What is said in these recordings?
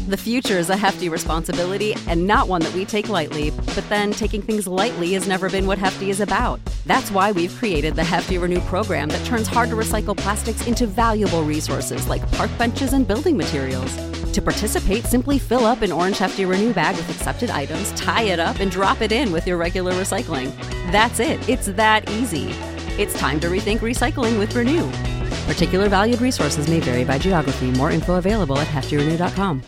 The future is a hefty responsibility and not one that we take lightly. But then taking things lightly has never been what Hefty is about. That's why we've created the Hefty Renew program that turns hard-to-recycle plastics into valuable resources like park benches and building materials. To participate, simply fill up an orange Hefty Renew bag with accepted items, tie it up, and drop it in with your regular recycling. That's it. It's that easy. It's time to rethink recycling with Renew. Particular valued resources may vary by geography. More info available at heftyrenew.com.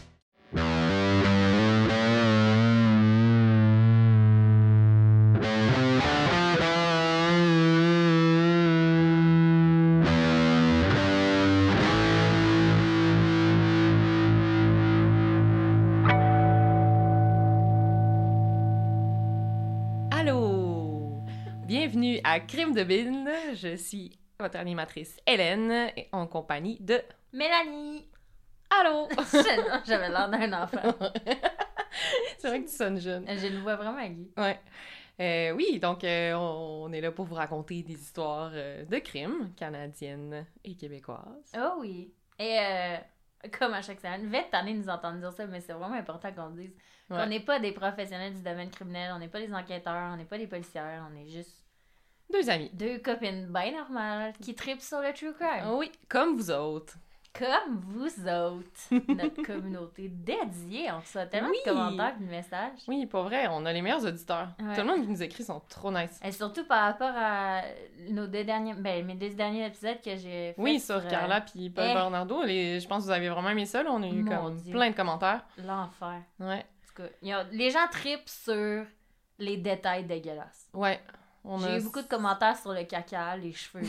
Allô! Bienvenue à Crime de Bin. Je suis votre animatrice Hélène, en compagnie de Mélanie! Allô! J'avais l'air d'un enfant. C'est vrai que tu sonnes jeune. J'ai une voix vraiment aiguë. Ouais. Oui, donc on est là pour vous raconter des histoires de crimes canadiennes et québécoises. Oh oui. Et comme à chaque semaine, vite t'en nous entendre dire ça, mais c'est vraiment important qu'on dise qu'on n'est pas des professionnels du domaine criminel, on n'est pas des enquêteurs, on n'est pas des policières, on est juste Deux amis. deux copines bien normales qui tripent sur le true crime. Oui, comme vous autres. Comme vous autres, notre communauté dédiée. On reçoit tellement de commentaires et de messages. Oui, pour vrai, on a les meilleurs auditeurs. Ouais. Tout le monde qui nous écrit sont trop nice. Et surtout par rapport à nos mes deux derniers épisodes que j'ai fait. Oui, sur Carla puis Paul Bernardo. Je pense que vous avez vraiment aimé ça. Là. On a eu comme plein de commentaires. L'enfer. Ouais. En tout cas, les gens tripent sur les détails dégueulasses. Ouais. J'ai eu beaucoup de commentaires sur le caca, les cheveux.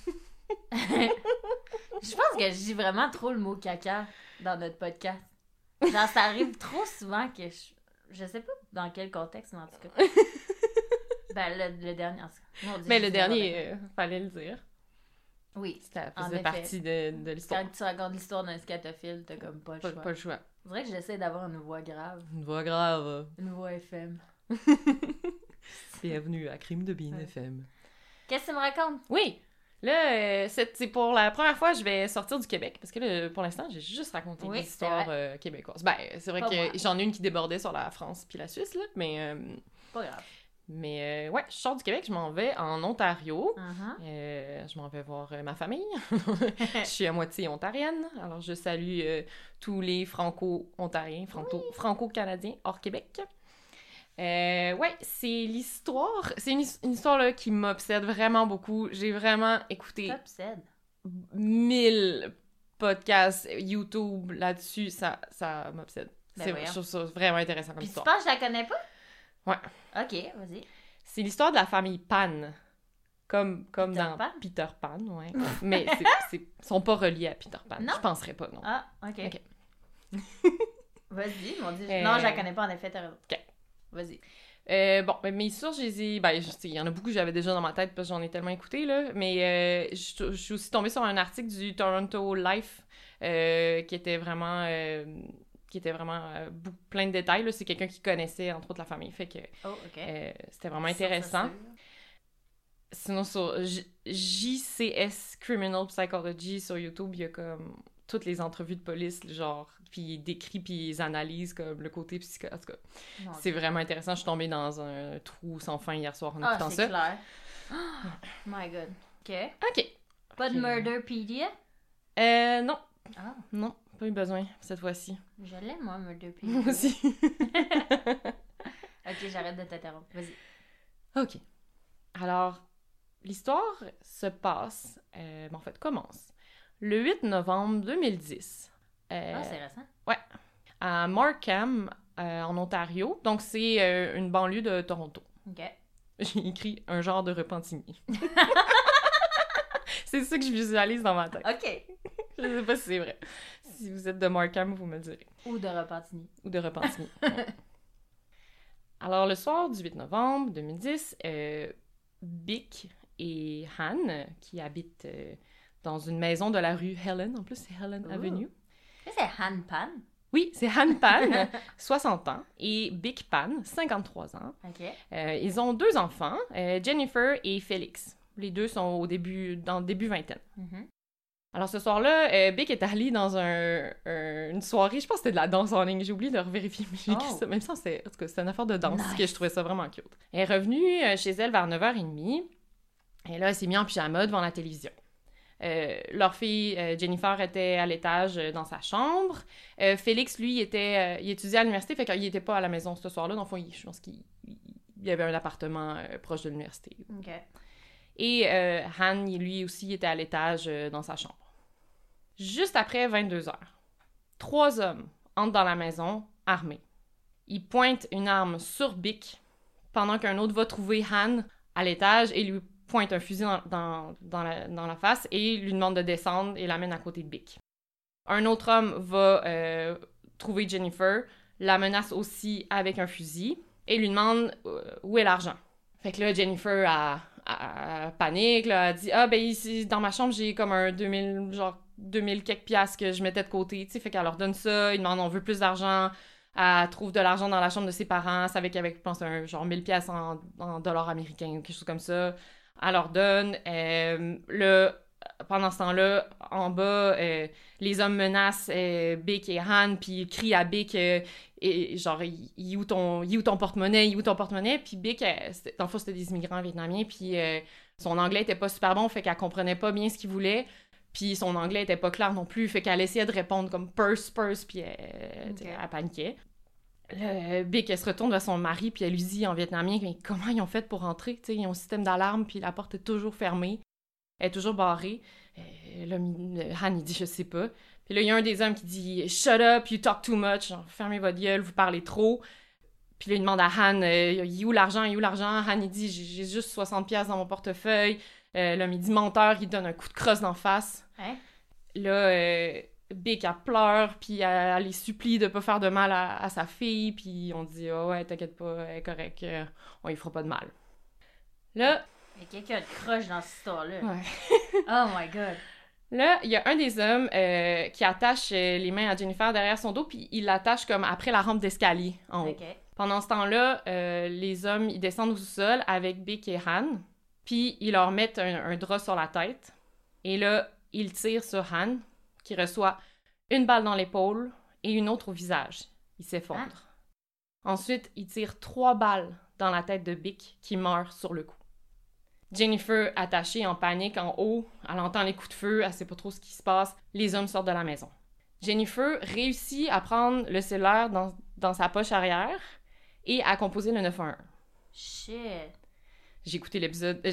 Je pense que je dis vraiment trop le mot caca dans notre podcast. Genre, ça arrive trop souvent que je sais pas dans quel contexte, mais en tout cas. Ben, le dernier, en tout cas. Mais le dernier, fallait le dire. Oui. Ça faisait partie de l'histoire. Quand tu racontes l'histoire d'un scatophile, t'as comme pas le choix. Pas le choix. C'est vrai que j'essaie d'avoir une voix grave. Une voix grave. Une voix FM. Bienvenue à Crime de Bin FM. Qu'est-ce que tu me racontes? Oui! Là, c'est pour la première fois que je vais sortir du Québec, parce que là, pour l'instant, j'ai juste raconté des histoires québécoises. Ben, c'est vrai que j'en ai une qui débordait sur la France puis la Suisse, là, mais... Pas grave. Mais ouais, je sors du Québec, je m'en vais en Ontario. Je m'en vais voir ma famille. Je suis à moitié ontarienne, alors je salue tous les franco-ontariens, franco-canadiens hors Québec. Ouais, c'est l'histoire. C'est une histoire là, qui m'obsède vraiment beaucoup. J'ai vraiment écouté 1000 podcasts YouTube là-dessus. Ça m'obsède. Je trouve ça vraiment intéressant comme histoire. Tu penses que je la connais pas? Ouais. Ok, vas-y. C'est l'histoire de la famille Pan. Comme dans Pan? Peter Pan, ouais. Mais ils sont pas reliés à Peter Pan. Non? Je penserais pas, non. Ah, ok. Vas-y, mon Dieu. Non, je la connais pas, en effet, t'as raison. Ok. Vas-y. Bon, mes histoires, il y en a beaucoup que j'avais déjà dans ma tête parce que j'en ai tellement écouté, là. Mais je suis aussi tombée sur un article du Toronto Life qui était vraiment plein de détails, là. C'est quelqu'un qui connaissait, entre autres, la famille. Fait que c'était vraiment intéressant. Sinon, sur JCS Criminal Psychology sur YouTube, il y a comme toutes les entrevues de police, genre, puis il décrit, puis ils analysent comme le côté psychologique. En tout cas, c'est vraiment intéressant. Je suis tombée dans un trou sans fin hier soir en écoutant ça. C'est clair. Oh my God. OK. Pas de Murderpedia? Non. Ah. Non, pas eu besoin cette fois-ci. Je l'aime, moi, Murderpedia. Moi aussi. OK, j'arrête de t'interrompre. Vas-y. OK. Alors, l'histoire se passe, en fait, commence le 8 novembre 2010. C'est récent. Ouais. À Markham, en Ontario. Donc, c'est une banlieue de Toronto. OK. J'ai écrit un genre de Repentigny. C'est ça que je visualise dans ma tête. OK. Je sais pas si c'est vrai. Si vous êtes de Markham, vous me le direz. Ou de Repentigny. Ou de Repentigny. Ouais. Alors, le soir du 8 novembre 2010, Bic et Han, qui habitent dans une maison de la rue Helen, en plus c'est Helen Avenue. C'est Han Pan? Oui, c'est Han Pan, 60 ans, et Bic Pan, 53 ans. OK. Ils ont 2 enfants, Jennifer et Félix. Les deux sont dans le début vingtaine. Mm-hmm. Alors, ce soir-là, Bic est allée dans une soirée, je pense que c'était de la danse en ligne, j'ai oublié de revérifier, mais j'ai écrit ça, même si c'était une affaire de danse, que je trouvais ça vraiment cute. Elle est revenue chez elle vers 9h30, et là, elle s'est mise en pyjama devant la télévision. Leur fille, Jennifer, était à l'étage dans sa chambre. Félix, lui, il étudiait à l'université, fait qu'il était pas à la maison ce soir-là, dans le fond, je pense qu'il y avait un appartement proche de l'université. OK. Et Han, lui aussi, était à l'étage dans sa chambre. Juste après 22h, 3 hommes entrent dans la maison, armés. Ils pointent une arme sur Bic, pendant qu'un autre va trouver Han à l'étage et lui pointe un fusil dans la face et lui demande de descendre et l'amène à côté de Bic. Un autre homme va trouver Jennifer, la menace aussi avec un fusil et lui demande où est l'argent. Fait que là, Jennifer panique, là, elle dit « Ah, ben ici, dans ma chambre, j'ai comme un 2000 quelques piastres que je mettais de côté. » Tu sais, fait qu'elle leur donne ça, ils demandent « On veut plus d'argent. » Elle trouve de l'argent dans la chambre de ses parents, c'est avec je pense, un genre 1000 piastres en dollars américains ou quelque chose comme ça. Elle leur donne. Pendant ce temps-là, en bas, les hommes menacent Bic et Han, puis ils crient à Bic genre, « Il est où ton porte-monnaie? Il est où ton porte-monnaie? » Puis Bic, dans le fond, c'était des immigrants vietnamiens, puis son anglais était pas super bon, fait qu'elle comprenait pas bien ce qu'il voulait. Puis son anglais était pas clair non plus, fait qu'elle essayait de répondre comme « purse », puis elle paniquait. Bic, elle se retourne vers son mari, puis elle lui dit en vietnamien « Mais comment ils ont fait pour rentrer? T'sais, ils ont un système d'alarme, puis la porte est toujours fermée. Elle est toujours barrée. » Là, Han, il dit « Je sais pas. » Puis là, il y a un des hommes qui dit « Shut up, you talk too much. » Genre, fermez votre gueule, vous parlez trop. Puis là, il demande à Han « Il est où l'argent? Il est où l'argent? » Han, il dit « J'ai juste 60$ dans mon portefeuille. » L'homme, il dit « Menteur. » Il donne un coup de crosse d'en face. Hein? Là, Bic, elle pleure, puis elle les supplie de pas faire de mal à sa fille, puis on dit « Oh ouais, t'inquiète pas, elle est correcte, on y fera pas de mal. » Là... Il y a quelqu'un de croche dans cette histoire-là. Ouais. Oh my God. Là, il y a un des hommes qui attache les mains à Jennifer derrière son dos, puis il l'attache comme après la rampe d'escalier, en haut. Okay. Pendant ce temps-là, les hommes, ils descendent au sous-sol avec Bic et Han, puis ils leur mettent un drap sur la tête, et là, ils tirent sur Han, qui reçoit une balle dans l'épaule et une autre au visage. Il s'effondre. Ah. Ensuite, ils tirent 3 balles dans la tête de Bic, qui meurt sur le coup. Jennifer, attachée en panique en haut, elle entend les coups de feu, elle sait pas trop ce qui se passe. Les hommes sortent de la maison. Jennifer réussit à prendre le cellulaire dans sa poche arrière et à composer le 911. Shit. J'ai écouté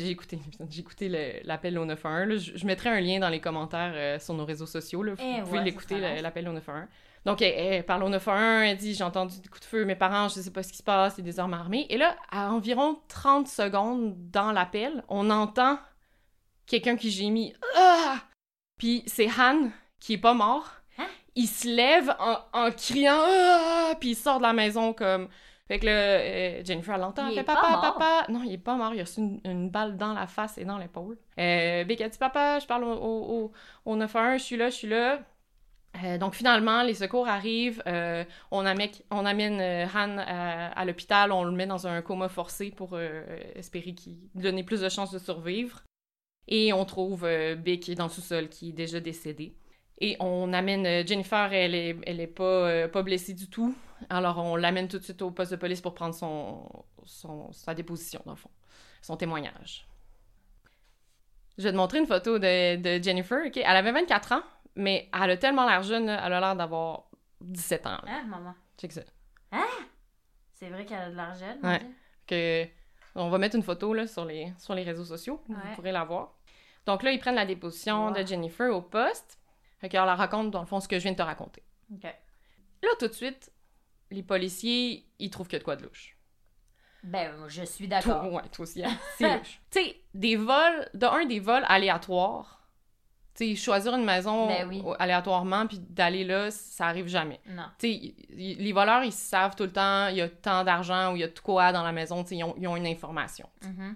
l'appel au 911. Là. Je mettrai un lien dans les commentaires sur nos réseaux sociaux. Là. Vous pouvez l'écouter, l'appel au 911. Donc, elle parle au 911, elle dit « J'ai entendu des coups de feu, mes parents, je sais pas ce qui se passe, il y a des armes armées. » Et là, à environ 30 secondes dans l'appel, on entend quelqu'un qui gémit « Ah! » Puis c'est Han, qui est pas mort. Hein? Il se lève en criant « Ah! » Puis il sort de la maison comme... Fait que là, Jennifer l'entend, elle fait « Papa! » Non, il est pas mort, il a reçu une balle dans la face et dans l'épaule. Bic a dit « Papa, je parle au 911, je suis là. » Donc finalement, les secours arrivent, on amène Han à l'hôpital, on le met dans un coma forcé pour espérer qu'il donne plus de chances de survivre. Et on trouve Bic dans le sous-sol qui est déjà décédé. Et on amène Jennifer, elle est pas blessée du tout. Alors on l'amène tout de suite au poste de police pour prendre sa déposition, dans le fond, son témoignage. Je vais te montrer une photo de Jennifer. Okay? Elle avait 24 ans. Mais elle a tellement l'air jeune, là, elle a l'air d'avoir 17 ans. Là. Hein, maman? Check ça. Hein? C'est vrai qu'elle a de l'air jeune? Ouais. On va mettre une photo là, sur les réseaux sociaux. Ouais. Vous pourrez la voir. Donc là, ils prennent la déposition de Jennifer au poste. Fait qu'elle leur raconte, dans le fond, ce que je viens de te raconter. OK. Là, tout de suite, les policiers, ils trouvent qu'il y a de quoi de louche. Ben, je suis d'accord. Toi aussi, hein? C'est louche. Tu sais, des vols aléatoires. Tu sais, choisir une maison aléatoirement puis d'aller là, ça arrive jamais. Non. Tu sais, les voleurs, ils savent tout le temps, il y a tant d'argent ou il y a de quoi dans la maison, tu sais, ils ont une information. Mm-hmm.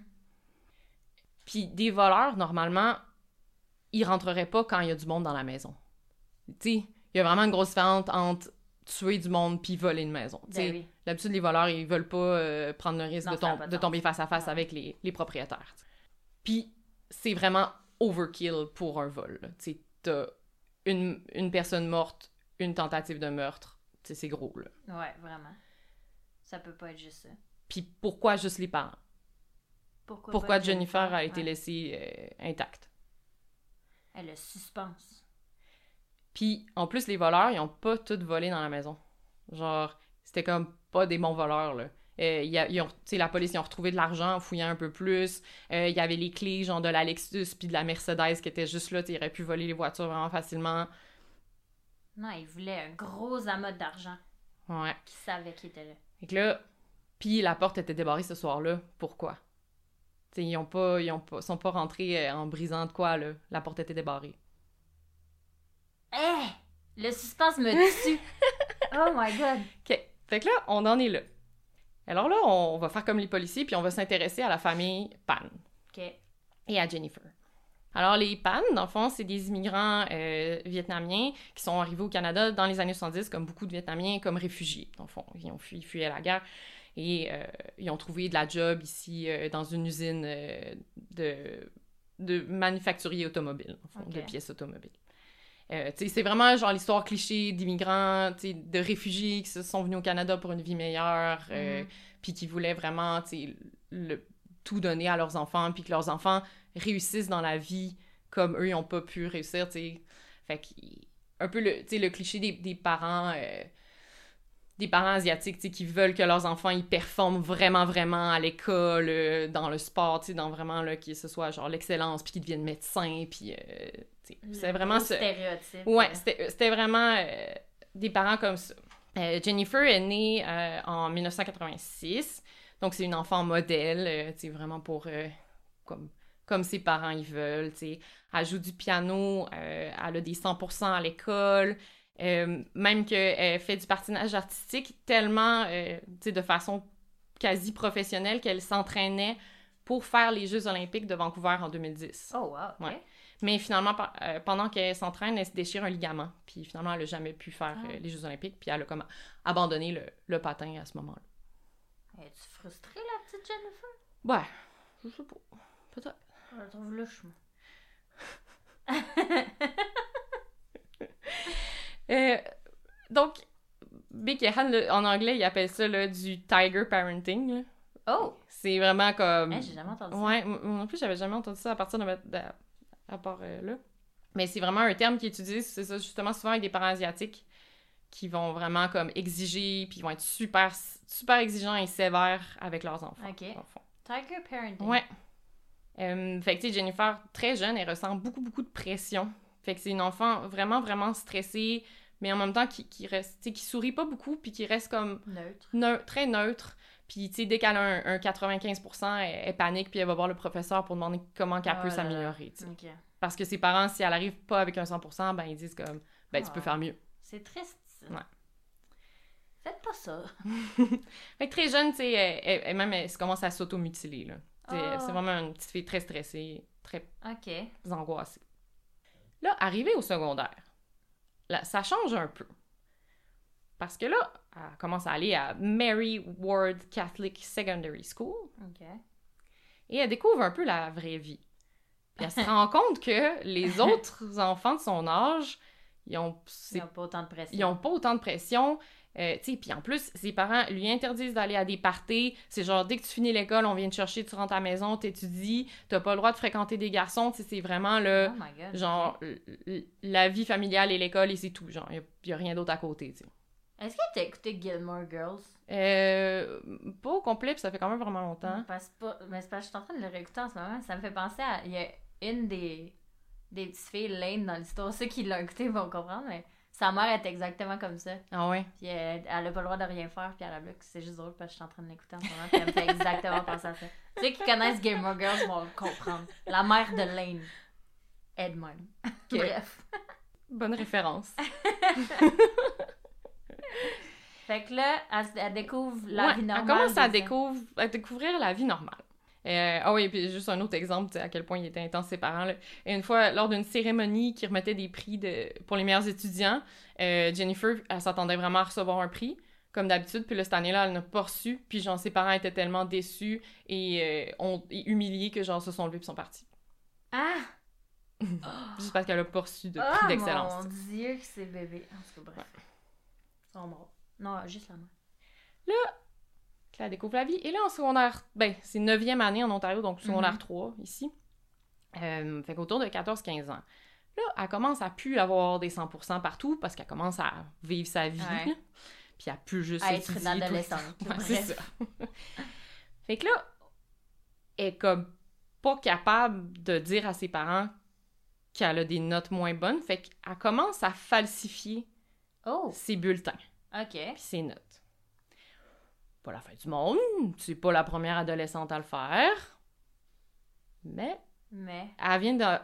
Puis des voleurs, normalement, ils rentreraient pas quand il y a du monde dans la maison. Tu sais, il y a vraiment une grosse différence entre tuer du monde puis voler une maison. Tu sais, d'habitude, les voleurs, ils veulent pas prendre le risque de tomber face à face avec les propriétaires. Puis c'est vraiment overkill pour un vol. t'as une personne morte, une tentative de meurtre. Tu sais, c'est gros, là. Ouais, vraiment. Ça peut pas être juste ça. Puis pourquoi juste les parents? Pourquoi Jennifer a été laissée intacte? Le suspense. Puis, en plus, les voleurs, ils ont pas tous volé dans la maison. Genre, c'était comme pas des bons voleurs, là. La police, ils ont retrouvé de l'argent en fouillant un peu plus. Il y avait les clés, genre, de la Lexus puis de la Mercedes qui étaient juste là. Ils auraient pu voler les voitures vraiment facilement. Non, ils voulaient un gros amas d'argent. Ouais. Qu'ils savaient qu'il était là. Fait que là, puis la porte était débarrée ce soir-là. Pourquoi? T'sais, ils sont pas rentrés en brisant de quoi, là. La porte était débarrée. Le suspense me tue! Oh my God! OK. Fait que là, on en est là. Alors là, on va faire comme les policiers, puis on va s'intéresser à la famille Pan. OK. Et à Jennifer. Alors, les Pan, dans le fond, c'est des immigrants vietnamiens qui sont arrivés au Canada dans les années 70, comme beaucoup de Vietnamiens, comme réfugiés, dans le fond. Ils fuyaient la guerre. Et ils ont trouvé de la job ici dans une usine de manufacturiers automobiles, en fond, de pièces automobiles. C'est vraiment genre l'histoire cliché d'immigrants, de réfugiés qui se sont venus au Canada pour une vie meilleure, puis qui voulaient vraiment tout donner à leurs enfants, puis que leurs enfants réussissent dans la vie comme eux, ils n'ont pas pu réussir, t'sais. Fait que, un peu le cliché des parents... des parents asiatiques, qui veulent que leurs enfants, ils performent vraiment, vraiment à l'école, dans le sport, dans vraiment, là, que ce soit, genre, l'excellence, puis qu'ils deviennent médecins, puis, c'est vraiment ce... stéréotype. Ouais, c'était vraiment des parents comme ça. Jennifer est née en 1986, donc c'est une enfant modèle, vraiment pour... comme ses parents, ils veulent, Elle joue du piano, elle a des 100% à l'école... même qu'elle fait du patinage artistique tellement, de façon quasi professionnelle qu'elle s'entraînait pour faire les Jeux olympiques de Vancouver en 2010. Oh, wow, OK. Ouais. Mais finalement, pendant qu'elle s'entraîne, elle se déchire un ligament. Puis finalement, elle n'a jamais pu faire les Jeux olympiques. Puis elle a comme abandonné le patin à ce moment-là. Es-tu frustrée, la petite Jennifer? Ouais, je sais pas. Peut-être. Je la trouve louche, moi. Donc, Bic et Han, en anglais, ils appellent ça là, du tiger parenting. Là. Oh! C'est vraiment comme... J'ai jamais entendu ça. Ouais, moi en plus, j'avais jamais entendu ça à partir à part là. Mais c'est vraiment un terme qui est utilisé, c'est ça, justement, souvent avec des parents asiatiques qui vont vraiment comme exiger, puis ils vont être super, super exigeants et sévères avec leurs enfants. OK. Tiger parenting. Ouais. Fait que, tu sais, Jennifer, très jeune, elle ressent beaucoup, beaucoup de pression. Fait que c'est une enfant vraiment, vraiment stressée, mais en même temps qui reste, tu sais, qui sourit pas beaucoup, puis qui reste comme... très neutre. Puis, tu sais, dès qu'elle a un 95%, elle panique, puis elle va voir le professeur pour demander comment qu'elle peut s'améliorer, tu sais. Okay. Parce que ses parents, si elle arrive pas avec un 100%, ben ils disent comme, ben tu peux faire mieux. C'est triste, ça. Ouais. Faites pas ça. Fait que très jeune, tu sais, elle commence à s'automutiler, là. C'est vraiment une petite fille très stressée, très angoissée. Là, arrivée au secondaire, là, ça change un peu. Parce que là, elle commence à aller à Mary Ward Catholic Secondary School. OK. Et elle découvre un peu la vraie vie. Puis elle se rend compte que les autres enfants de son âge, ils ont pas autant de pression. Ils ont pas autant de pression. Puis en plus, ses parents lui interdisent d'aller à des parties. C'est genre, dès que tu finis l'école, on vient te chercher, tu rentres à la maison, t'étudies, t'as pas le droit de fréquenter des garçons. T'sais, c'est vraiment le... Oh my God, genre, la vie familiale et l'école, et c'est tout. Genre, y a rien d'autre à côté, t'sais. Est-ce que t'as écouté Gilmore Girls? Pas au complet, puis ça fait quand même vraiment longtemps. Mais c'est parce que je suis en train de le réécouter en ce moment. Ça me fait penser à... Il y a une des petites filles, Lane, dans l'histoire. Ceux qui l'ont écouté vont comprendre, mais sa mère est exactement comme ça. Ah ouais? Puis elle a pas le droit de rien faire, puis elle a bloqué. C'est juste drôle parce que je suis en train de l'écouter en ce moment, puis elle me fait exactement penser à ça. Ceux qui connaissent Gilmore Girls vont comprendre. La mère de Lane est de même. Okay. Bref. Bonne référence. Fait que là, elle découvre la vie normale. Elle commence à découvrir la vie normale. Ah oui, puis juste un autre exemple, à quel point il était intense ses parents. Là. Et une fois, lors d'une cérémonie qui remettait des prix pour les meilleurs étudiants, Jennifer, elle s'attendait vraiment à recevoir un prix, comme d'habitude, puis là, cette année-là, elle n'a pas reçu, puis genre, ses parents étaient tellement déçus et humiliés que genre, se sont levés puis sont partis. Ah! Juste parce qu'elle a pas reçu de prix d'excellence. Oh mon Dieu que c'est bébé. En tout cas, bref. Ils sont morts. Non, juste la main. Là, elle découvre la vie. Et là, en secondaire... Ben, c'est 9e année en Ontario, donc secondaire 3, ici. Fait qu'autour de 14-15 ans. Là, elle commence à plus avoir des 100% partout parce qu'elle commence à vivre sa vie. Ouais. Puis elle peut juste à être une adolescente. Ouais, c'est ça. Fait que là, elle est comme pas capable de dire à ses parents qu'elle a des notes moins bonnes. Fait qu'elle commence à falsifier ses bulletins. OK. Puis ses notes. Pas la fin du monde. C'est pas la première adolescente à le faire. Mais elle vient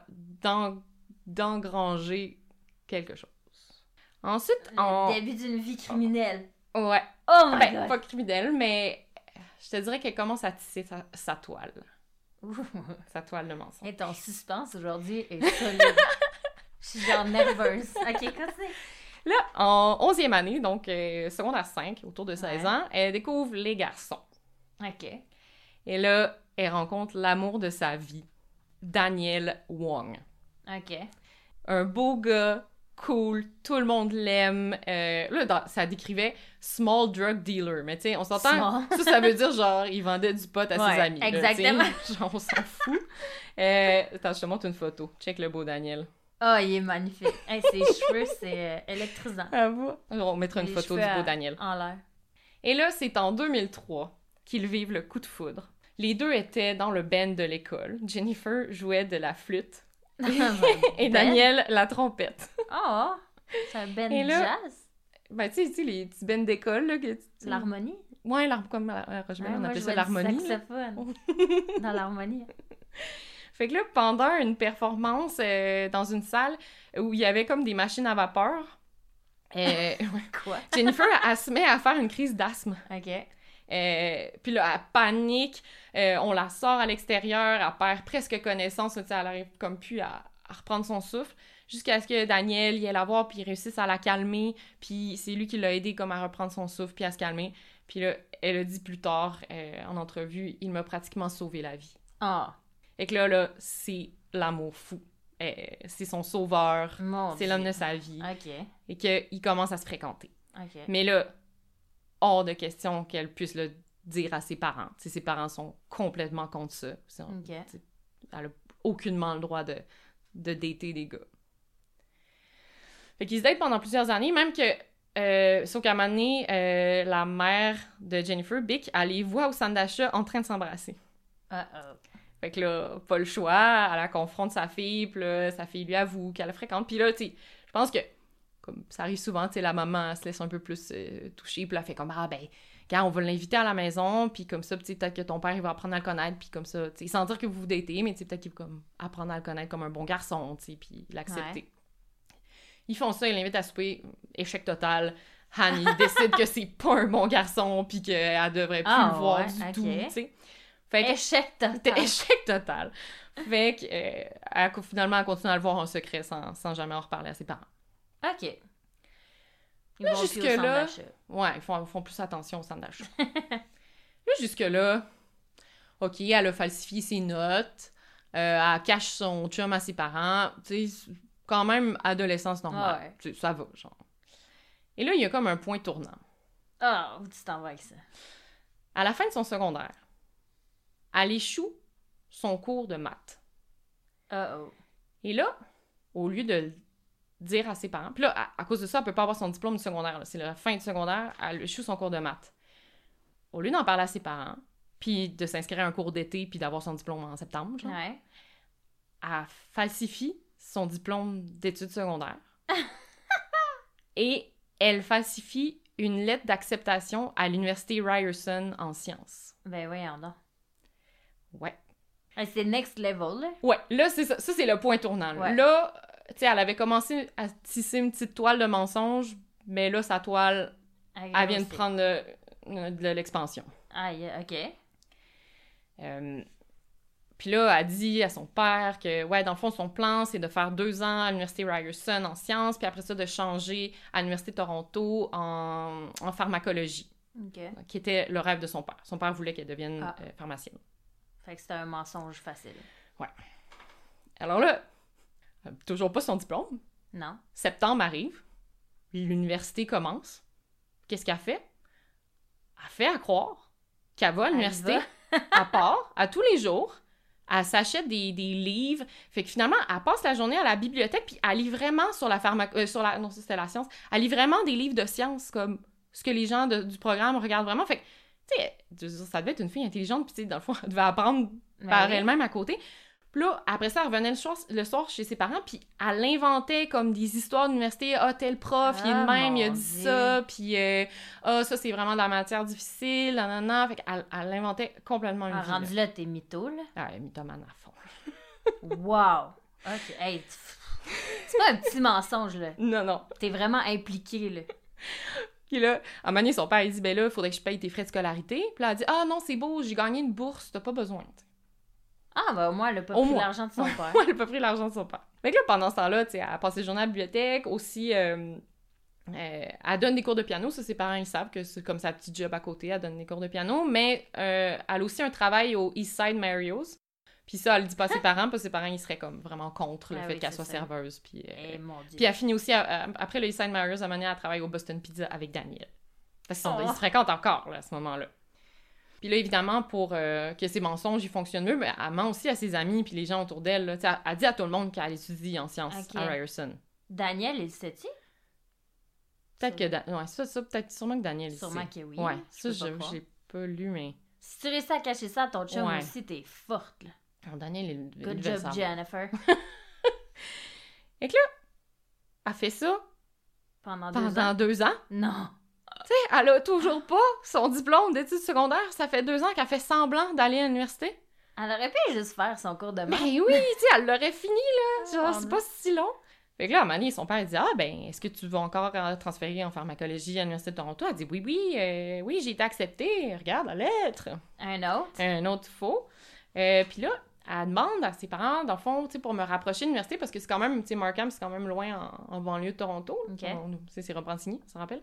d'engranger quelque chose. Ensuite, le début d'une vie criminelle. Ouais. Oh my God! Pas criminelle, mais je te dirais qu'elle commence à tisser sa toile. Sa toile de mensonge. Et ton suspense aujourd'hui est solide. Je suis genre nerveuse. OK, continue. Là, en 11e année, donc secondaire 5, autour de 16 ans, elle découvre les garçons. OK. Et là, elle rencontre l'amour de sa vie, Daniel Wong. OK. Un beau gars, cool, tout le monde l'aime. Là, ça décrivait small drug dealer, mais tu sais, on s'entend, ça veut dire genre, il vendait du pot à ses amis. Exactement. Là, genre, on s'en fout. Attends, je te montre une photo. Check le beau Daniel. Oh, il est magnifique. Hey, ses cheveux, c'est électrisant. Ah bon? On mettra une photo du beau Daniel. En l'air. Et là, c'est en 2003 qu'ils vivent le coup de foudre. Les deux étaient dans le band de l'école. Jennifer jouait de la flûte. Et Daniel, la trompette. Oh! C'est un band jazz? Ben, tu sais, les petits bands d'école, là. L'harmonie? Ouais, comme à Rochemel, on appelle ça l'harmonie. Saxophone. Dans l'harmonie. Fait que là, pendant une performance dans une salle où il y avait comme des machines à vapeur, Quoi? Jennifer, elle se met à faire une crise d'asthme. OK. Puis là, elle panique, on la sort à l'extérieur, elle perd presque connaissance, elle arrive comme plus à reprendre son souffle, jusqu'à ce que Daniel y aille la voir, puis il réussisse à la calmer, puis c'est lui qui l'a aidé comme à reprendre son souffle, puis à se calmer. Puis là, elle a dit plus tard, en entrevue, il m'a pratiquement sauvé la vie. Ah! Et que là, c'est l'amour fou. C'est son sauveur, c'est l'homme de sa vie. OK. Et qu'il commence à se fréquenter. OK. Mais là, hors de question qu'elle puisse le dire à ses parents. T'sais, ses parents sont complètement contre ça. Okay. Elle a aucunement le droit de dater des gars. Fait qu'ils se datent pendant plusieurs années, même que, sauf qu'à un moment donné, la mère de Jennifer, Bick, elle les voit au centre d'achat en train de s'embrasser. Fait que là, pas le choix, elle confronte sa fille, puis là, sa fille lui avoue qu'elle la fréquente. Puis là, tu sais, je pense que, comme ça arrive souvent, tu sais, la maman, elle se laisse un peu plus toucher, puis elle fait comme, ah ben, quand on va l'inviter à la maison, puis comme ça, tu sais, peut-être que ton père, il va apprendre à le connaître, puis comme ça, tu sais, sans dire que vous vous datez, mais tu sais, peut-être qu'il va comme apprendre à le connaître comme un bon garçon, tu sais, puis l'accepter. Ouais. Ils font ça, ils l'invitent à souper, échec total. Han, il décide que c'est pas un bon garçon, puis qu'elle devrait plus le voir du tout, tu sais. Fait que, échec total. Échec total. Fait que, finalement, elle continue à le voir en secret sans jamais en reparler à ses parents. OK. Là, jusque-là... Ouais, ils font plus attention au centre d'achat. Là, jusque-là, OK, elle a falsifié ses notes, elle cache son chum à ses parents, tu sais, quand même adolescence normale. Ouais. Ça va, genre. Et là, il y a comme un point tournant. Ah, où tu t'en vas avec ça? À la fin de son secondaire, elle échoue son cours de maths. Et là, au lieu de le dire à ses parents, puis là, à cause de ça, elle peut pas avoir son diplôme du secondaire. Là. C'est la fin du secondaire, elle échoue son cours de maths. Au lieu d'en parler à ses parents, puis de s'inscrire à un cours d'été, puis d'avoir son diplôme en septembre, genre, elle falsifie son diplôme d'études secondaires. Et elle falsifie une lettre d'acceptation à l'université Ryerson en sciences. Ben voyons donc. Ouais. C'est next level, là. Ouais, là, c'est ça. Ça, c'est le point tournant. Là, là tu sais, elle avait commencé à tisser une petite toile de mensonges, mais là, sa toile, elle vient de prendre de l'expansion. Aïe, OK. Puis là, elle dit à son père que, ouais, dans le fond, son plan, c'est de faire 2 ans à l'université Ryerson en sciences, puis après ça, de changer à l'université Toronto en pharmacologie. OK. Qui était le rêve de son père. Son père voulait qu'elle devienne pharmacienne. Fait que c'était un mensonge facile. Ouais. Alors là, toujours pas son diplôme. Non. Septembre arrive, l'université commence. Qu'est-ce qu'elle fait? Elle fait à croire qu'elle va à l'université, à part, à tous les jours. Elle s'achète des livres. Fait que finalement, elle passe la journée à la bibliothèque, puis elle lit vraiment sur la non, c'était la science. Elle lit vraiment des livres de science, comme ce que les gens du programme regardent vraiment. Fait que, tu sais, ça devait être une fille intelligente, puis tu sais, dans le fond, elle devait apprendre par elle-même à côté. Puis là, après ça, elle revenait le soir chez ses parents, puis elle inventait comme des histoires d'université. Ah, tel prof, il est de même, il a dit ça, puis ça, c'est vraiment de la matière difficile, nanana. Fait qu'elle inventait complètement une vie. Rendu là, t'es mytho, là? Ah, elle est mythomane à fond. Wow! OK, hey, c'est pas un petit mensonge, là. Non. T'es vraiment impliqué, là. Puis là, à un moment donné, son père, il dit, ben là, il faudrait que je paye tes frais de scolarité. Puis là, elle dit, ah non, c'est beau, j'ai gagné une bourse, t'as pas besoin, t'sais. Ah, ben au moins, elle a pas pris l'argent de son père. Ouais, elle a pas pris l'argent de son père. Fait que là, pendant ce temps-là, tu sais, elle passe ses journées à la bibliothèque. Aussi, elle donne des cours de piano. Ça, ses parents, ils savent que c'est comme sa petite job à côté. Elle donne des cours de piano. Mais elle a aussi un travail au Eastside Mario's. Puis ça, elle le dit pas à ses parents, parce que ses parents, ils seraient comme vraiment contre le fait qu'elle soit serveuse. Puis elle finit aussi, après le Eastside Mario's, à un moment donné, elle travaille au Boston Pizza avec Daniel. Parce qu'ils se fréquentent encore, là, à ce moment-là. Puis là, évidemment, pour que ses mensonges ils fonctionnent mieux, mais elle ment aussi à ses amis puis les gens autour d'elle. Là. Elle dit à tout le monde qu'elle étudie en sciences à Ryerson. Daniel, il sait-tu? Peut-être que... Ouais, ça, sûrement que Daniel il sait. Sûrement que oui. Ouais, ça, j'ai pas lu, mais... Si tu réussis à cacher ça à ton chum aussi, t'es forte, là. Alors, Daniel, il Good job, Jennifer. Et que là, elle fait ça... Pendant 2 ans? Non. Tu sais, elle a toujours pas son diplôme d'études secondaires. Ça fait 2 ans qu'elle fait semblant d'aller à l'université. Elle aurait pu juste faire son cours de maths. Ben oui, tu sais, elle l'aurait fini, là. Genre, c'est pas si long. Fait que là, à un moment donné, son père dit « Ah, ben, est-ce que tu veux encore transférer en pharmacologie à l'Université de Toronto? » Elle dit « Oui, j'ai été acceptée. Regarde la lettre. » Un autre faux. Puis là, elle demande à ses parents, dans le fond, tu sais, pour me rapprocher de l'université, parce que c'est quand même, tu sais, Markham, c'est quand même loin en banlieue de Toronto. Okay. C'est Repentigny, ça rappelle?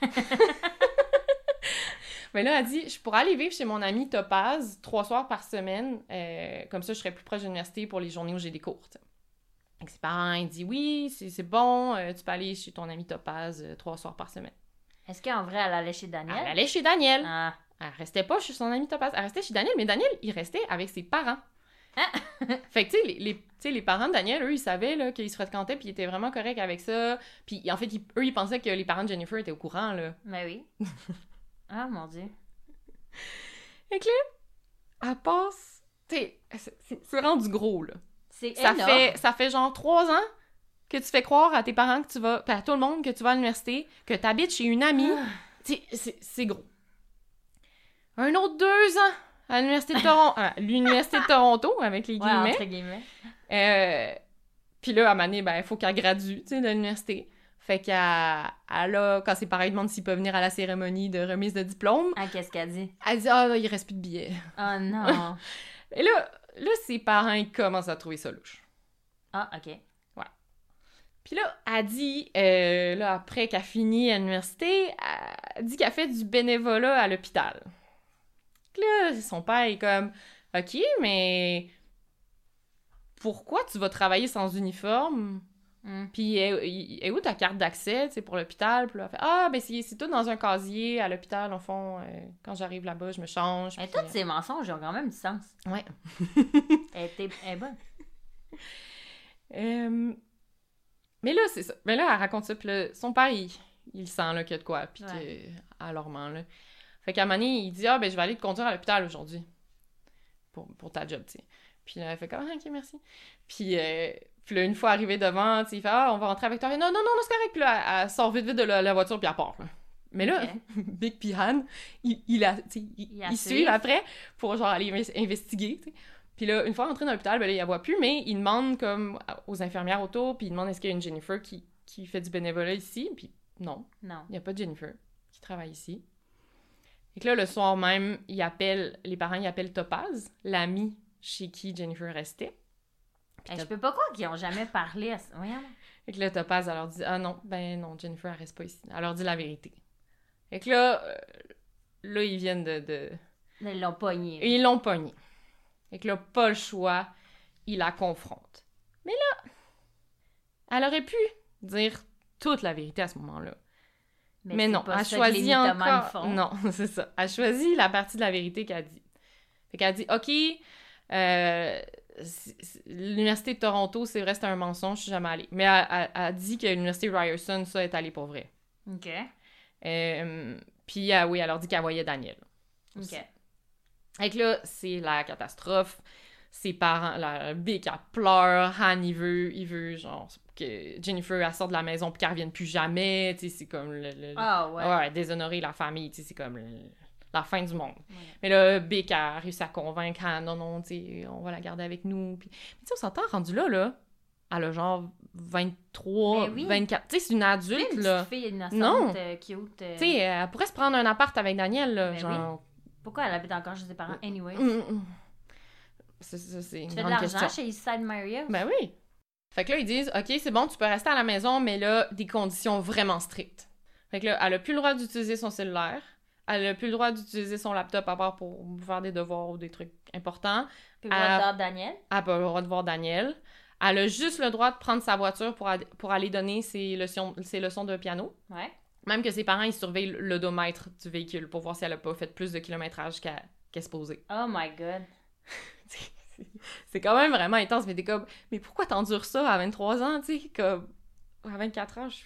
Mais là, elle dit, je pourrais aller vivre chez mon amie Topaz 3 soirs par semaine, comme ça, je serais plus proche de l'université pour les journées où j'ai des cours, t'sais. Avec ses parents, il dit, oui, c'est bon, tu peux aller chez ton amie Topaz 3 soirs par semaine. Est-ce qu'en vrai, elle allait chez Daniel? Elle allait chez Daniel. Ah. Elle restait pas chez son amie Topaz, elle restait chez Daniel, mais Daniel, il restait avec ses parents. Fait que, tu sais, les parents de Daniel, eux, ils savaient là, qu'ils se fréquentaient, puis ils étaient vraiment corrects avec ça. Puis, en fait, eux, ils pensaient que les parents de Jennifer étaient au courant, là. Ben oui. Ah, mon Dieu. Fait que là, elle passe... Tu sais, c'est rendu gros, là. C'est énorme. Ça fait genre 3 ans que tu fais croire à tes parents que tu vas... Puis à tout le monde que tu vas à l'université, que t'habites chez une amie. Tu sais, c'est gros. Un autre 2 ans à l'Université de Toronto, avec les guillemets. Ouais, entre guillemets. Puis là, à un moment donné, ben, il faut qu'elle gradue, tu sais, de l'université. Fait qu'elle a, quand ses parents demandent s'ils peuvent venir à la cérémonie de remise de diplôme... Ah, qu'est-ce qu'elle dit? Elle dit « Ah, il reste plus de billets. » Oh non! Et là, ses parents, ils commencent à trouver ça louche. Ah, OK. Ouais. Puis là, elle dit, là, après qu'elle finit à l'université, elle dit qu'elle fait du bénévolat à l'hôpital. Là, son père est comme, OK, mais pourquoi tu vas travailler sans uniforme? Puis est où ta carte d'accès, tu sais, pour l'hôpital? Puis là, elle fait, ah, ben c'est tout dans un casier à l'hôpital, en fond. Quand j'arrive là-bas, je me change. Mais tous ces mensonges ont quand même du sens. Ouais. Elle est bonne. Mais là, c'est ça. Mais là, elle raconte ça, puis là, son père, il sent là, qu'il y a de quoi, puis qu'elle leur ment, là. Fait qu'à un moment donné, il dit « Ah, ben je vais aller te conduire à l'hôpital aujourd'hui. Pour ta job, tu sais. » Puis là, elle fait comme « Ah, OK, merci. » Puis là, une fois arrivée devant, tu sais, il fait « Ah, on va rentrer avec toi. » Non, c'est correct. Puis là, elle sort vite de la voiture, puis elle part, là. Mais là, Big Pihan, il suit après pour genre aller investiguer, tu sais. Puis là, une fois rentrée dans l'hôpital, ben là, il la voit plus, mais il demande comme aux infirmières autour, puis il demande est-ce qu'il y a une Jennifer qui fait du bénévolat ici, puis non. Il n'y a pas de Jennifer qui travaille ici. Et que là, le soir même, les parents ils appellent Topaz, l'amie chez qui Jennifer restait. Je peux pas croire qu'ils ont jamais parlé à ça. Voyons. Et que là, Topaz, elle leur dit « Ah non, Jennifer, elle reste pas ici. » Elle leur dit la vérité. Et que là, ils viennent de... Ils l'ont pogné. Ils l'ont pogné. Et que là, pas le choix, il la confronte. Mais là, Elle aurait pu dire toute la vérité à ce moment-là. Mais non, elle choisit encore... Non, c'est ça. Elle choisit la partie de la vérité qu'elle dit. Fait qu'elle dit, OK, l'Université de Toronto, c'est vrai, c'est un mensonge, je suis jamais allée. Mais elle dit que l'Université Ryerson, ça, est allée pour vrai. OK. Puis, oui, elle leur dit qu'elle voyait Daniel. OK. Fait que là, c'est la catastrophe. Ses parents, la Bic, elle pleure. Han, il veut genre, que Jennifer, elle sorte de la maison puis qu'elle revienne plus jamais. Tu sais, c'est comme ouais, déshonorer la famille. Tu sais, c'est comme la fin du monde. Ouais. Mais là, Bic a réussi à convaincre Han, non, tu sais, on va la garder avec nous. Puis, tu sais, on s'entend, rendu là, elle a genre 23, 24. Tu sais, c'est une adulte, là. Une fille innocente, cute. Tu sais, elle pourrait se prendre un appart avec Daniel, là, genre... Oui. Pourquoi elle habite encore chez ses parents, anyway? C'est une tu fais de grande l'argent question. chez Eastside Maria? Ben oui. Fait que là, ils disent, OK, c'est bon, tu peux rester à la maison, mais là, des conditions vraiment strictes. Fait que là, elle a plus le droit d'utiliser son cellulaire. Elle a plus le droit d'utiliser son laptop à part pour faire des devoirs ou des trucs importants. Elle a le droit de voir Daniel? Elle n'a pas le droit de voir Daniel. Elle a juste le droit de prendre sa voiture pour aller donner ses leçons de piano. Ouais. Même que ses parents, ils surveillent l'odomètre du véhicule pour voir si elle a pas fait plus de kilométrage qu'elle se posait. Oh my God. C'est quand même vraiment intense, mais t'es comme, mais pourquoi t'endures ça à 23 ans, tu sais, comme, à 24 ans,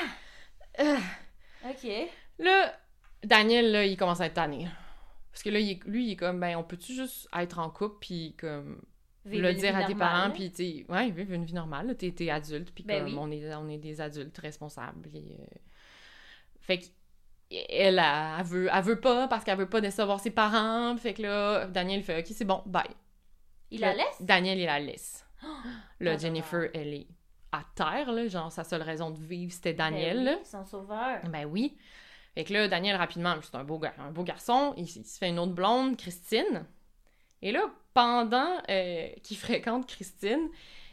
OK. Là, Daniel, là, il commence à être tanné. Parce que là, lui, il est comme, ben, on peut-tu juste être en couple, puis comme, le dire à tes parents, puis tu sais, vivre une vie normale, là, t'es adulte, puis comme, on est des adultes responsables, et, fait qu'elle, elle veut pas, parce qu'elle veut pas décevoir ses parents, fait que là, Daniel, il fait, OK, c'est bon, bye. Il la laisse? Daniel, il la laisse. Là, Jennifer, elle est à terre, là, genre, sa seule raison de vivre, c'était Daniel, ben oui, là. son sauveur. Ben oui. Fait que là, Daniel, rapidement, c'est un beau garçon, il se fait une autre blonde, Christine. Et là, pendant qu'il fréquente Christine,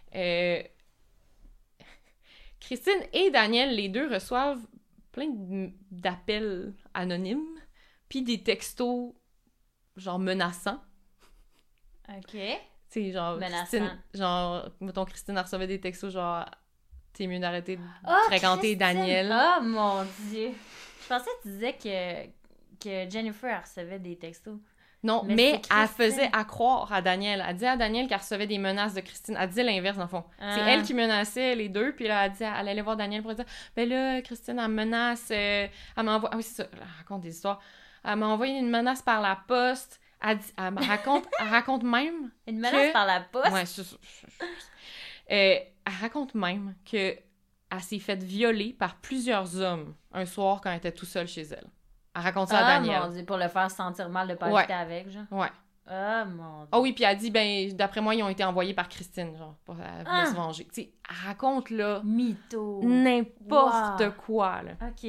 Christine et Daniel, les deux, reçoivent plein d'appels anonymes, puis des textos, genre, menaçants. OK. Tu sais, genre, mettons, Christine, elle recevait des textos, genre, t'es mieux d'arrêter de fréquenter Daniel. Oh, mon Dieu! Je pensais que tu disais que Jennifer, elle recevait des textos. Non, mais elle faisait à croire à Daniel. Elle disait à Daniel qu'elle recevait des menaces de Christine. Elle disait l'inverse, dans le fond. C'est elle qui menaçait les deux, puis là, elle allait voir Daniel pour dire « Ben là, Christine, elle me menace, elle m'envoie... » Ah oui, c'est ça, elle raconte des histoires. Elle m'a envoyé une menace par la poste. Elle raconte même... Une menace par la poste? Ouais, elle raconte même qu'elle s'est faite violer par plusieurs hommes un soir quand elle était tout seule chez elle. Elle raconte ça à Daniel. Mon Dieu, pour le faire sentir mal de pas habiter avec, genre. Ouais. Oh mon Dieu. Ah oui, puis elle dit, ben, d'après moi, ils ont été envoyés par Christine, genre, pour se venger. Tu sais, elle raconte, là... Mytho. N'importe quoi, là. OK.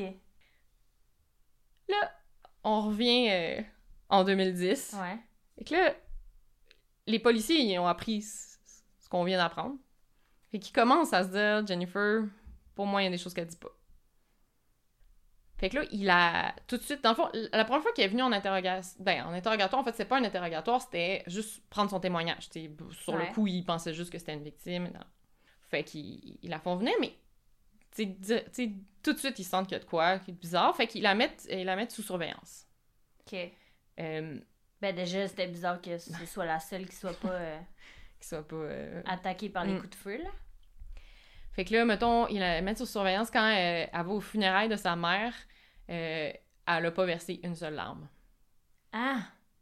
Là, on revient en 2010. Ouais. Et que là, les policiers, ils ont appris ce qu'on vient d'apprendre. Et qu'ils commencent à se dire, Jennifer, pour moi, il y a des choses qu'elle dit pas. Fait que là, il a tout de suite... Dans le fond, la première fois qu'il est venu en interrogatoire, en fait, c'est pas un interrogatoire, c'était juste prendre son témoignage. T'sais, sur le coup, il pensait juste que c'était une victime. Non. Fait qu'ils la font venir, mais t'sais, tout de suite, ils sentent qu'il y a de quoi, qui est bizarre. Fait qu'ils la mettent sous surveillance. OK. Ben déjà, c'était bizarre que ce soit la seule qui soit pas... attaquée par les coups de feu, là. Fait que là, mettons, ils la mettent sous surveillance quand elle va aux funérailles de sa mère. Elle a pas versé une seule larme. Ah!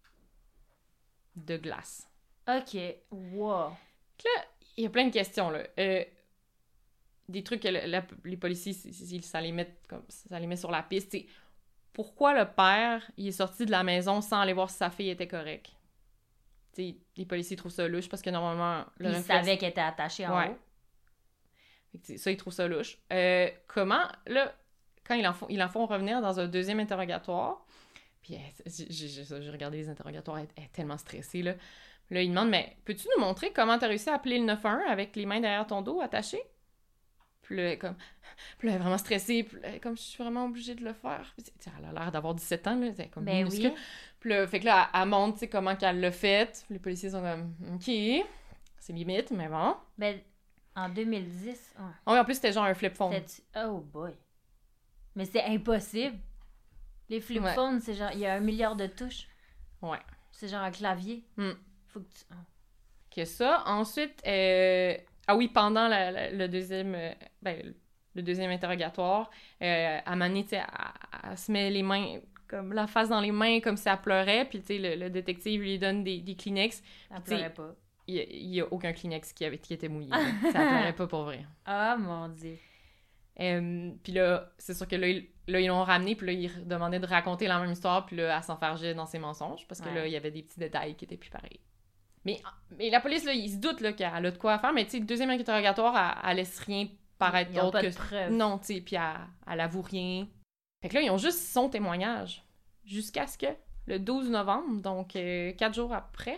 De glace. OK. Wow. Là, il y a plein de questions, là. Des trucs que les policiers, ça les met sur la piste. T'sais, pourquoi le père, il est sorti de la maison sans aller voir si sa fille était correcte? T'sais, les policiers trouvent ça louche parce que normalement... Il savait qu'elle était attachée en haut. Ça, ils trouvent ça louche. Comment, là, quand ils la font revenir dans un deuxième interrogatoire, puis j'ai regardé les interrogatoires, elle est tellement stressée, là. Là, ils demandent, mais peux-tu nous montrer comment t'as réussi à appeler le 911 avec les mains derrière ton dos attachées? Puis là, elle est vraiment stressée, puis là, comme je suis vraiment obligée de le faire. Puis, elle a l'air d'avoir 17 ans, là, c'est comme minuscule. Oui. Puis là, fait que là, elle montre, comment qu'elle l'a fait. Les policiers sont comme, OK, c'est limite, mais bon. Ben, En 2010? Oh. Oui, en plus, c'était genre un flip phone. Oh boy. Mais c'est impossible. Les flip phones, c'est genre, il y a 1 milliard de touches. Ouais. C'est genre un clavier. Faut que tu... Que ça. Ensuite, ah oui, pendant le deuxième... le deuxième interrogatoire, à Mané, tu sais, elle se met les mains, comme la face dans les mains, comme si elle pleurait, puis tu sais, le détective lui donne des Kleenex. Elle pleurait pas. Il y a aucun Kleenex qui était mouillé. Ça pleurait pas pour vrai. Ah, mon Dieu. Puis là, c'est sûr que là, ils l'ont ramené, puis là, ils demandaient de raconter la même histoire, puis là, elle s'enfargeait dans ses mensonges, parce que là, il y avait des petits détails qui étaient plus pareils. Mais la police, là, ils se doutent là, qu'elle a de quoi faire, mais tu sais, le deuxième interrogatoire, elle laisse rien paraître d'autre que... Preuve. Non, tu sais, puis elle avoue rien. Fait que là, ils ont juste son témoignage. Jusqu'à ce que, le 12 novembre, donc 4 jours après,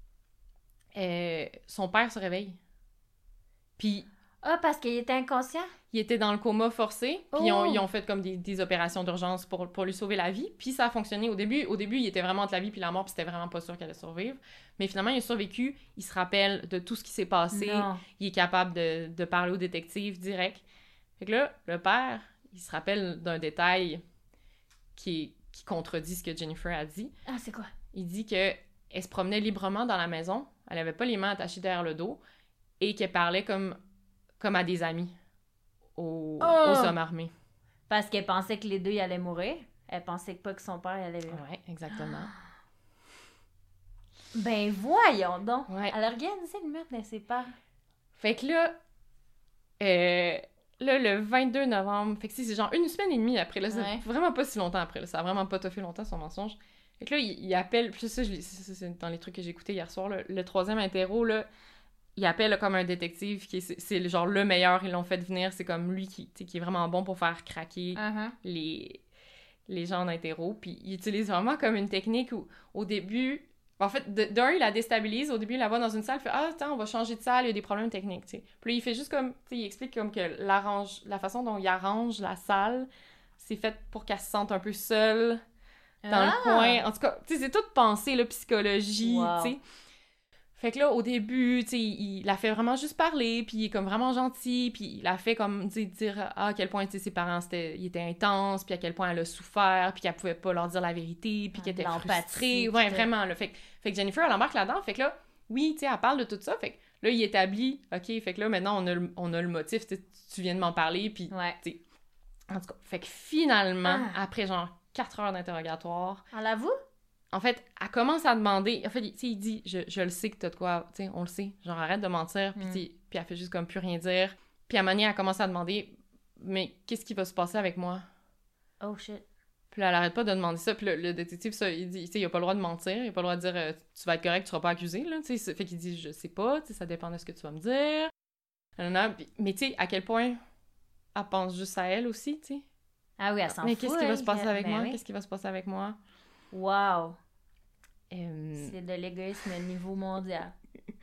son père se réveille. Puis... Ah, parce qu'il était inconscient? Il était dans le coma forcé, puis ils ont fait comme des opérations d'urgence pour lui sauver la vie, puis ça a fonctionné. Au début, il était vraiment entre la vie puis la mort, puis c'était vraiment pas sûr qu'elle allait survivre. Mais finalement, il a survécu, il se rappelle de tout ce qui s'est passé, il est capable de parler au détective direct. Fait que là, le père, il se rappelle d'un détail qui contredit ce que Jennifer a dit. Ah, c'est quoi? Il dit qu'elle se promenait librement dans la maison, elle avait pas les mains attachées derrière le dos, et qu'elle parlait comme à des amis aux hommes armés. Parce qu'elle pensait que les deux, ils allaient mourir. Elle pensait pas que son père allait vivre. Ouais, exactement. Ben voyons donc! Ouais. Elle a organisé le meurtre de ses parents. Fait que là, le 22 novembre, fait que c'est genre 1 semaine et demie après, là, c'est vraiment pas si longtemps après, là, ça a vraiment pas toffé longtemps son mensonge. Fait que là, il appelle, puis ça, c'est dans les trucs que j'ai écoutés hier soir, là, le troisième interro, là, il appelle là, comme un détective, c'est genre le meilleur, ils l'ont fait venir, c'est comme lui qui est vraiment bon pour faire craquer les gens d'interro, puis il utilise vraiment comme une technique où, au début, en fait, d'un, il la déstabilise, au début, il la voit dans une salle, il fait « Ah, attends, on va changer de salle, il y a des problèmes techniques, tu sais. » Puis là, il fait juste comme, tu sais, il explique comme que la façon dont il arrange la salle, c'est fait pour qu'elle se sente un peu seule dans le coin. En tout cas, tu sais, c'est toute pensée, la psychologie, tu sais. Fait que là, au début, tu sais, il la fait vraiment juste parler, puis il est comme vraiment gentil, puis il la fait comme, tu sais, dire à quel point, tu sais, ses parents, ils étaient intenses, puis à quel point elle a souffert, puis qu'elle pouvait pas leur dire la vérité, puis qu'elle était frustrée. Ouais, vraiment, là. Fait que Jennifer, elle embarque là-dedans. Fait que là, oui, tu sais, elle parle de tout ça. Fait que là, il établit, OK, fait que là, maintenant, on a le motif, tu viens de m'en parler, puis, tu sais. En tout cas, fait que finalement, après genre 4 heures d'interrogatoire... On l'avoue? En fait, elle commence à demander... En fait, tu sais, il dit, je le sais que t'as de quoi... Tu sais, on le sait. Genre, arrête de mentir. Puis elle fait juste comme plus rien dire. Puis à un moment donné, elle commence à demander, mais qu'est-ce qui va se passer avec moi? Oh, shit. Puis là, elle arrête pas de demander ça. Puis le détective, ça, il dit, tu sais, il a pas le droit de mentir. Il a pas le droit de dire, tu vas être correct, tu seras pas accusé, là. Tu sais, fait qu'il dit, je sais pas, tu sais, ça dépend de ce que tu vas me dire. Mais tu sais, à quel point elle pense juste à elle aussi, tu sais. Ah oui, elle s'en fout. Mais qu'est-ce qui va se passer avec moi? Oui. Qu'est-ce qui va se passer avec moi? Wow! C'est de l'égoïsme au niveau mondial.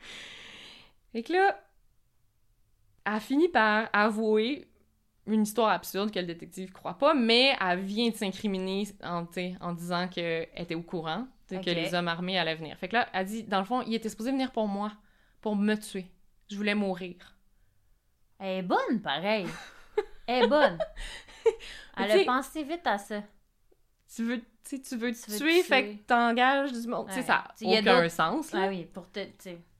Fait que là, elle finit par avouer une histoire absurde que le détective croit pas, mais elle vient de s'incriminer en disant qu'elle était au courant, que les hommes armés allaient venir. Fait que là, elle dit, dans le fond, il était supposé venir pour moi, pour me tuer. Je voulais mourir. Elle est bonne, pareil. Elle est bonne. Elle a pensé vite à ça. Tu veux te tuer, fait que t'engages du monde. Tu sais, ça n'a aucun sens. Là. Ah oui, pour te...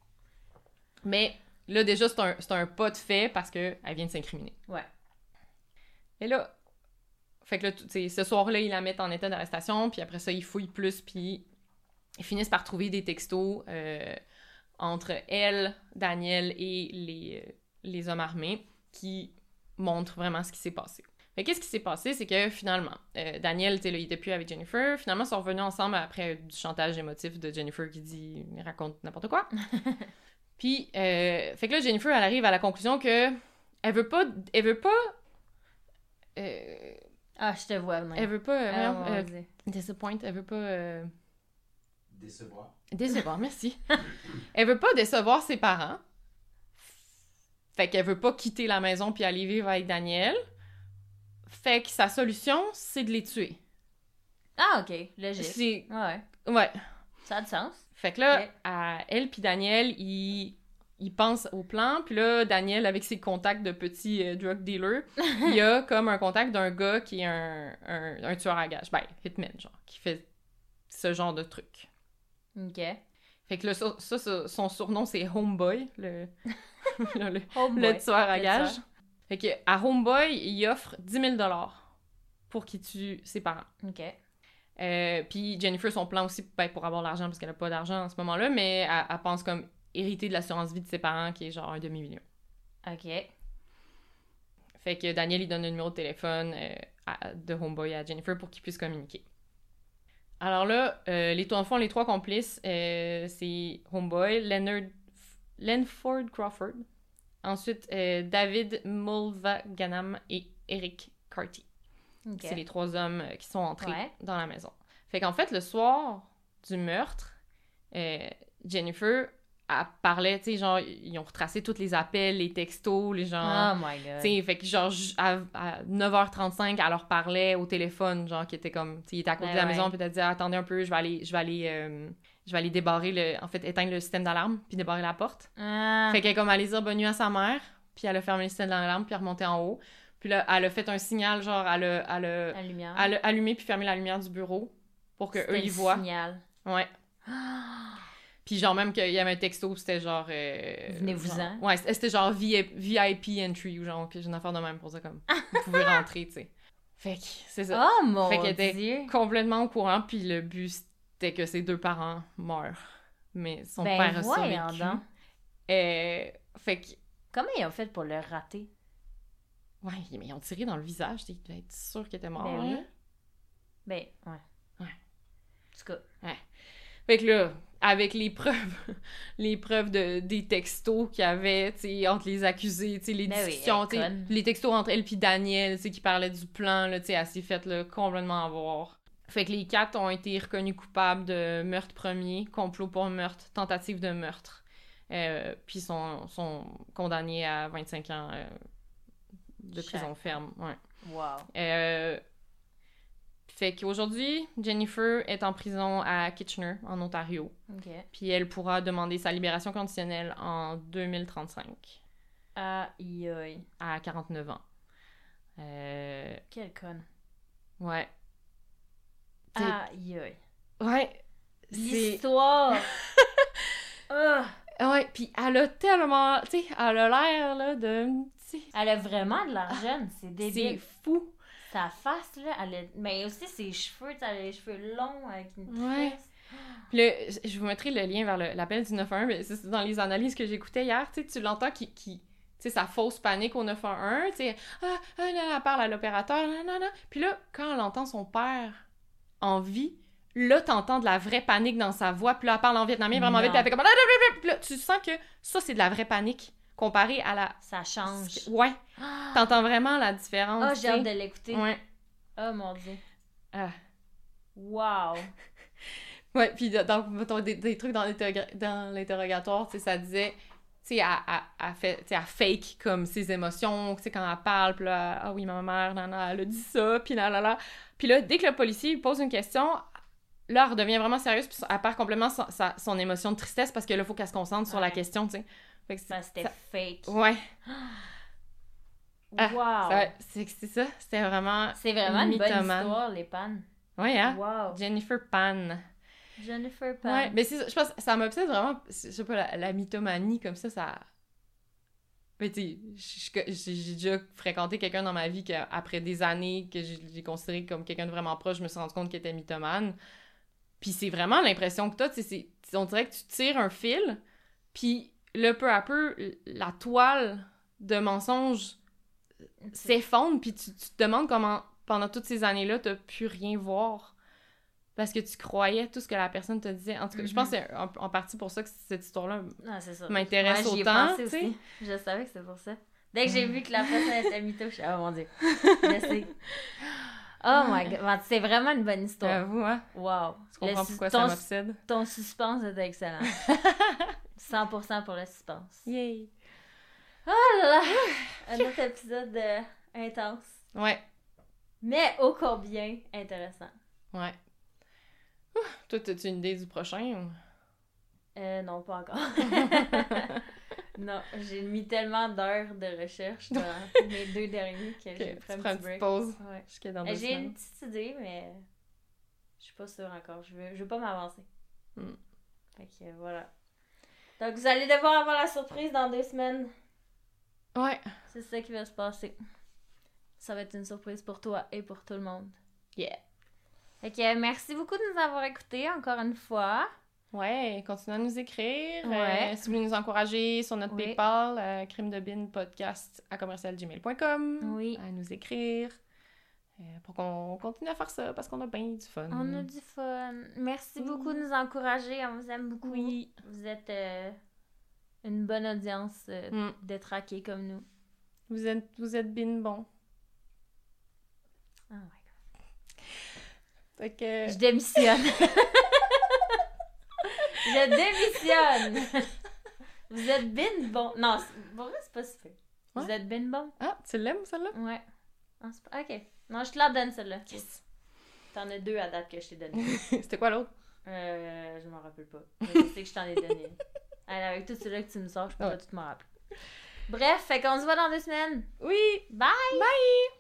Mais là, déjà, c'est un pas de fait parce qu'elle vient de s'incriminer. Ouais. Et là, fait que là, ce soir-là, ils la mettent en état d'arrestation, puis après ça, ils fouillent plus, puis ils finissent par trouver des textos entre elle, Daniel et les hommes armés qui montrent vraiment ce qui s'est passé. Fait qu'est-ce qui s'est passé, c'est que finalement, Daniel, tu sais, il était plus avec Jennifer. Finalement, ils sont revenus ensemble après du chantage émotif de Jennifer qui dit « raconte n'importe quoi ». Puis, fait que là, Jennifer, elle arrive à la conclusion que elle veut pas... je te vois, elle veut pas... disappoint, elle veut pas... Décevoir, merci. Elle veut pas décevoir ses parents. Fait qu'elle veut pas quitter la maison puis aller vivre avec Daniel. Fait que sa solution, c'est de les tuer. Ah, OK. Logique. Ouais. Ça a du sens. Fait que là, elle puis Daniel, ils il pense au plan, puis là, Daniel, avec ses contacts de petits drug dealers, il a comme un contact d'un gars qui est un tueur à gages. Ben, hitman, genre, qui fait ce genre de truc. OK. Fait que là, son surnom, c'est Homeboy, le Homeboy, le tueur à le gages. tueur. Fait que à Homeboy, il offre 10 000 $ pour qu'il tue ses parents. OK. Puis Jennifer, son plan aussi, ben, pour avoir l'argent, parce qu'elle a pas d'argent en ce moment-là, mais elle pense comme hériter de l'assurance vie de ses parents, qui est genre 1 demi-million. OK. Fait que Daniel, il donne le numéro de téléphone de Homeboy à Jennifer pour qu'ils puissent communiquer. Alors là, dans le fond, les 3 complices, c'est Homeboy, Lenford Crawford, ensuite David Mulvaganam et Eric Carty. OK. C'est les 3 hommes qui sont entrés Ouais. dans la maison. Fait qu'en fait, le soir du meurtre, Jennifer, elle parlait, tu sais, genre, ils ont retracé tous les appels, les textos, les gens... Oh my God. Tu sais, fait que genre, à 9h35, elle leur parlait au téléphone, genre, qui était comme... Tu sais, il était à côté de la maison, puis elle a dit « Attendez un peu, je vais aller débarrer en fait, éteindre le système d'alarme, puis débarrer la porte. Fait qu'elle est comme allée dire bonne nuit à sa mère, puis elle a fermé le système d'alarme, puis elle est remontée en haut. Puis là, elle a fait un signal, genre, elle a allumé puis fermé la lumière du bureau pour qu'eux, ils voient. Signal. Ouais. Puis genre, même qu'il y avait un texto, c'était genre... Venez-vous-en. Ouais, c'était genre VIP entry, ou genre, j'ai une affaire de même pour ça, comme, vous pouvez rentrer, tu sais. Fait que, c'est ça. Oh mon Fait qu'elle était Dieu! complètement au courant, puis le but, c'était que ses 2 parents meurent. Mais son père a voyons survécu. donc. Fait que... Comment ils ont fait pour le rater? Ouais, mais ils ont tiré dans le visage, il devait être sûr qu'il était mort. Ben hein. oui. Ben, ouais. Ouais. En tout cas. Ouais. Fait que là, avec les preuves des textos qu'il y avait, tu sais, entre les accusés, tu sais, les Ben discussions, oui, tu sais, les textos entre elle puis Daniel, tu sais, qui parlaient du plan, là, tu sais, elle s'est faite, là, complètement avoir. Fait que les 4 ont été reconnus coupables de meurtre premier, complot pour meurtre, tentative de meurtre. Puis sont condamnés à 25 ans de prison ferme. Ouais. Wow. Fait qu'aujourd'hui, Jennifer est en prison à Kitchener, en Ontario. OK. Puis elle pourra demander sa libération conditionnelle en 2035, Aïe aïe. à 49 ans. Quelle conne. Ouais. Aïe aïe. Ouais. L'histoire! Ouais, puis elle a tellement... Tu sais, elle a l'air, là, de... Elle a vraiment de l'argent, c'est débile. C'est fou. Sa face, là, mais aussi ses cheveux, elle a les cheveux longs avec une Ouais. tresse. Puis là, je vous mettrai le lien vers l'appel du 911, mais c'est dans les analyses que j'écoutais hier, tu sais, tu l'entends qui tu sais, sa fausse panique au 911, tu sais, là, elle parle à l'opérateur, non. Puis là, quand elle entend son père en vie, là, t'entends de la vraie panique dans sa voix, puis là, elle parle en vietnamien vraiment vite, puis elle fait comme... Puis là, tu sens que ça, c'est de la vraie panique, comparé à la... Ça change. Ouais. T'entends vraiment la différence. Ah, j'ai hâte de l'écouter. Ouais. Oh mon Dieu. Ah. Wow. Ouais, puis mettons, des trucs dans l'interrogatoire, tu sais, ça disait, tu sais, elle fake comme ses émotions, tu sais, quand elle parle, puis là, ah oui, ma mère, elle a dit ça, puis là. Puis là, dès que le policier lui pose une question, là, elle redevient vraiment sérieuse, puis elle perd complètement son émotion de tristesse, parce que là, il faut qu'elle se concentre sur la question, tu sais. Fait que c'était fake. Ouais. Wow. C'est ça, c'était vraiment... C'est vraiment une bonne histoire, les pannes. Ouais, hein? Wow. Jennifer Pan. Ouais, mais je pense que ça m'obsède vraiment, je sais pas, la mythomanie, comme ça... Mais tu sais, j'ai déjà fréquenté quelqu'un dans ma vie qu'après des années que j'ai considéré comme quelqu'un de vraiment proche, je me suis rendu compte qu'il était mythomane. Puis c'est vraiment l'impression que t'as, tu sais, on dirait que tu tires un fil, puis là, peu à peu, la toile de mensonges s'effondre, puis tu te demandes comment, pendant toutes ces années-là, t'as pu rien voir. Parce que tu croyais tout ce que la personne te disait. En tout cas, je pense que c'est en partie pour ça que cette histoire-là m'intéresse autant. J'y ai pensé aussi. Je savais que c'était pour ça. Dès que j'ai vu que la personne était mytho, je suis oh mon Dieu. Je sais. Oh my God. C'est vraiment une bonne histoire. J'avoue, hein? Wow. Tu comprends pourquoi ça m'obsède? Ton suspense était excellent. 100% pour le suspense. Yay! Oh là là! Un autre épisode intense. Ouais. Mais ô combien intéressant. Ouais. Toi, as-tu une idée du prochain? Ou... Non, pas encore. Non, j'ai mis tellement d'heures de recherche dans mes 2 derniers que j'ai pris un petit break. Pause. Ouais. Jusqu'à dans 2 J'ai semaines. une petite idée, mais je suis pas sûre encore. Je veux pas m'avancer. Fait que voilà. Donc vous allez devoir avoir la surprise dans 2 semaines. Ouais. C'est ça qui va se passer. Ça va être une surprise pour toi et pour tout le monde. Yeah. Fait que merci beaucoup de nous avoir écoutés encore une fois. Ouais, continuez à nous écrire. Ouais. Si vous voulez nous encourager sur notre Oui. PayPal, crimedebinpodcast@commercialgmail.com. Oui. À nous écrire. Pour qu'on continue à faire ça parce qu'on a bien du fun. On a du fun. Merci beaucoup de nous encourager. On vous aime beaucoup. Oui. Vous êtes une bonne audience de traqués comme nous. Vous êtes bien bon. Oh my God. Fait que... Je démissionne. Je démissionne. Vous êtes bien bon. Non, pour vrai, c'est pas si fait. Ouais. Vous êtes bien bon. Ah, tu l'aimes, celle-là? Ouais. Non, c'est pas... Ok. Non, je te la donne, celle-là. Yes! T'en as 2 à date que je t'ai donné. C'était quoi l'autre? Je m'en rappelle pas. Je sais que je t'en ai donné. Allez, avec tout celui-là que tu me sors, je peux pas tout m'en rappeler. Bref, fait qu'on se voit dans 2 semaines. Oui! Bye! Bye!